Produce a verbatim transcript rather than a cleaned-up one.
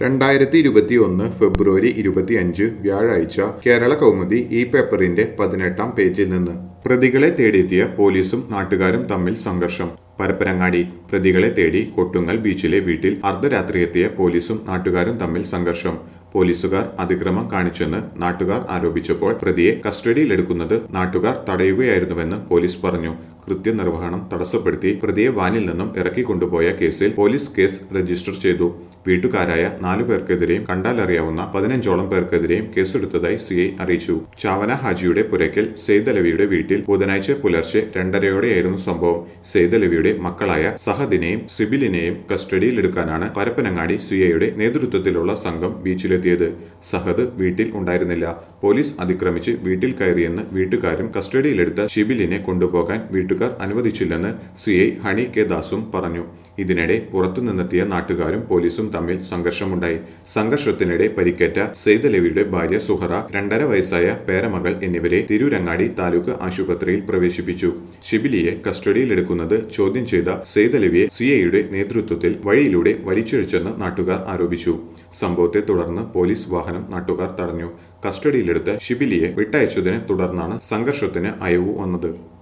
രണ്ടായിരത്തി ഇരുപത്തി ഒന്ന് ഫെബ്രുവരി ഇരുപത്തിയഞ്ച് വ്യാഴാഴ്ച കേരള കൗമുദി ഈ പേപ്പറിന്റെ പതിനെട്ടാം പേജിൽ നിന്ന് പ്രതികളെ തേടിയെത്തിയ പോലീസും നാട്ടുകാരും തമ്മിൽ സംഘർഷം. പരപ്പനങ്ങാടി പ്രതികളെ തേടി കൊട്ടുങ്ങൽ ബീച്ചിലെ വീട്ടിൽ അർദ്ധരാത്രിയെത്തിയ പോലീസും നാട്ടുകാരും തമ്മിൽ സംഘർഷം. പോലീസുകാർ അതിക്രമം കാണിച്ചെന്ന് നാട്ടുകാർ ആരോപിച്ചപ്പോൾ പ്രതിയെ കസ്റ്റഡിയിലെടുക്കുന്നത് നാട്ടുകാർ തടയുകയായിരുന്നുവെന്ന് പോലീസ് പറഞ്ഞു. കൃത്യനിർവഹണം തടസ്സപ്പെടുത്തി പ്രതിയെ വാനിൽ നിന്നും ഇറക്കിക്കൊണ്ടുപോയ കേസിൽ പോലീസ് കേസ് രജിസ്റ്റർ ചെയ്തു. വീട്ടുകാരായ നാലു പേർക്കെതിരെയും കണ്ടാലറിയാവുന്ന പതിനഞ്ചോളം പേർക്കെതിരെയും കേസെടുത്തതായി സി ഐ അറിയിച്ചു. ചാവന ഹാജിയുടെ പുരയ്ക്കൽ സെയ്തലവിയുടെ വീട്ടിൽ ബുധനാഴ്ച പുലർച്ചെ രണ്ടരയോടെയായിരുന്നു സംഭവം. സെയ്തലവിയുടെ മക്കളായ സഹദിനെയും സിബിലിനെയും കസ്റ്റഡിയിലെടുക്കാനാണ് പരപ്പനങ്ങാടി സി ഐയുടെ നേതൃത്വത്തിലുള്ള സംഘം ബീച്ചിലെത്തിയത്. സഹദ് വീട്ടിൽ ഉണ്ടായിരുന്നില്ല. പോലീസ് അതിക്രമിച്ച് വീട്ടിൽ കയറിയെന്ന് വീട്ടുകാരും കസ്റ്റഡിയിലെടുത്ത ഷിബിലിനെ കൊണ്ടുപോകാൻ വീട്ടുകാർ അനുവദിച്ചില്ലെന്ന് സി ഐ ഹണി കെ ദാസും പറഞ്ഞു. ഇതിനിടെ പുറത്തുനിന്നെത്തിയ നാട്ടുകാരും പോലീസും തമ്മിൽ സംഘർഷമുണ്ടായി. സംഘർഷത്തിനിടെ പരിക്കേറ്റ സെയ്തലവിയുടെ ഭാര്യ സുഹറ, രണ്ടര വയസ്സായ പേരമകൾ എന്നിവരെ തിരൂരങ്ങാടി താലൂക്ക് ആശുപത്രിയിൽ പ്രവേശിപ്പിച്ചു. ഷിബിലിയെ കസ്റ്റഡിയിലെടുക്കുന്നത് ചോദ്യം ചെയ്ത സെയ്തലവിയെ സി ഐയുടെ നേതൃത്വത്തിൽ വഴിയിലൂടെ വലിച്ചിഴച്ചെന്ന് നാട്ടുകാർ ആരോപിച്ചു. സംഭവത്തെ തുടർന്ന് പോലീസ് വാഹനം നാട്ടുകാർ തടഞ്ഞു. കസ്റ്റഡിയിലെടുത്ത ഷിബിലിയെ വിട്ടയച്ചതിനെ തുടർന്നാണ് സംഘർഷത്തിന് അയവു വന്നത്.